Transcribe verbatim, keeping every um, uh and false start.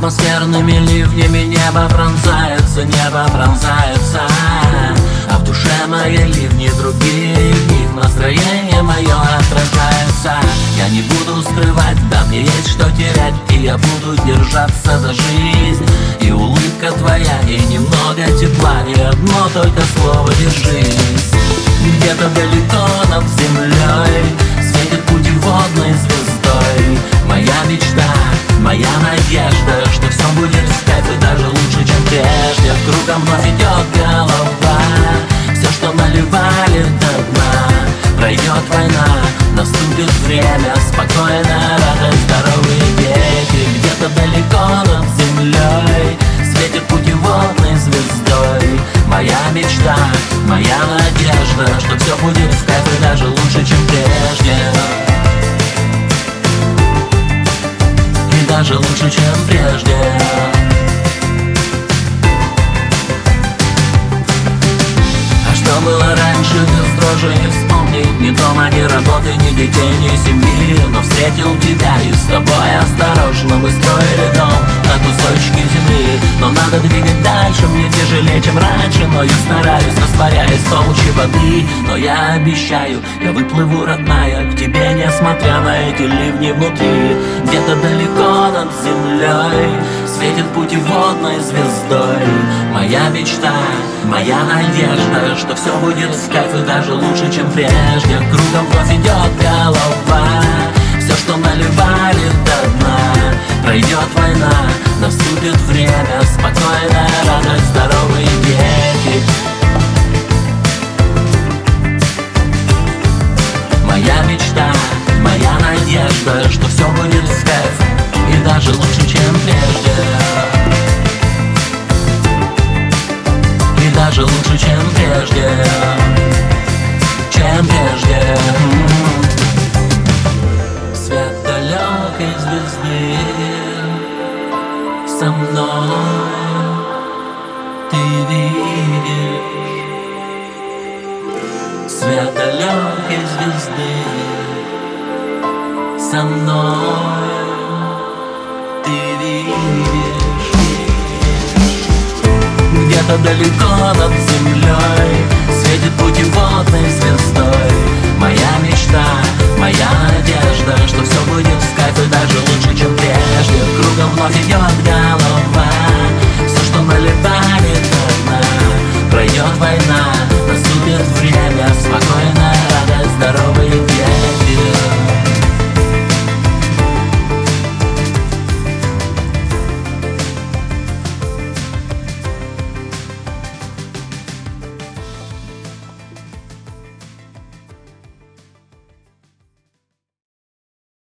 Атмосферными ливнями небо пронзается, небо пронзается. А в душе моей ливни другие, в них настроение мое отражается. Я не буду скрывать, да мне есть что терять, и я буду держаться за жизнь. И улыбка твоя, и немного тепла, и одно только слово «держись». Где-то далеко над землей светит путеводной звездой моя мечта, моя надежда, что все будет в кайф и даже лучше, чем прежде. Кругом вновь идет голова, все, что наливали до дна. Пройдет война, наступит время, спокойно, радость, здоровые дети. Где-то далеко над землей светит путеводной звездой моя мечта, моя надежда, что все будет в кайф и даже лучше, чем прежде. И даже лучше, чем прежде. А что было раньше, без дрожи не вспомнить. Ни дома, ни работы, ни детей, ни семьи. Но встретил тебя и с тобой осторожно мы строили дом на кусочки земли. Но надо двигать дальше, мне тяжелее, чем раньше. Но я стараюсь, растворяясь в толще воды. Но я обещаю, я выплыву, родная, к тебе, несмотря на эти ливни внутри. Где-то далеко над землей светит путеводной звездой моя мечта, моя надежда, что все будет в кайф и даже лучше, чем прежде. Кругом вновь идет голова, все, что наливали до дна. Пройдет война, наступит время, спокойно, радость, здоровые дети. Моя мечта, моя надежда, что все будет в кайф и даже лучше, чем прежде. И даже лучше, чем прежде. Чем прежде. Свет далекой звезды со мной ты видишь. Свет далекой звезды со мной ты видишь. Где-то далеко над землей светит путеводной звездой моя мечта, моя надежда, что все будет в кайф и даже лучше, чем прежде. Кругом вновь идет голова, все, что наливает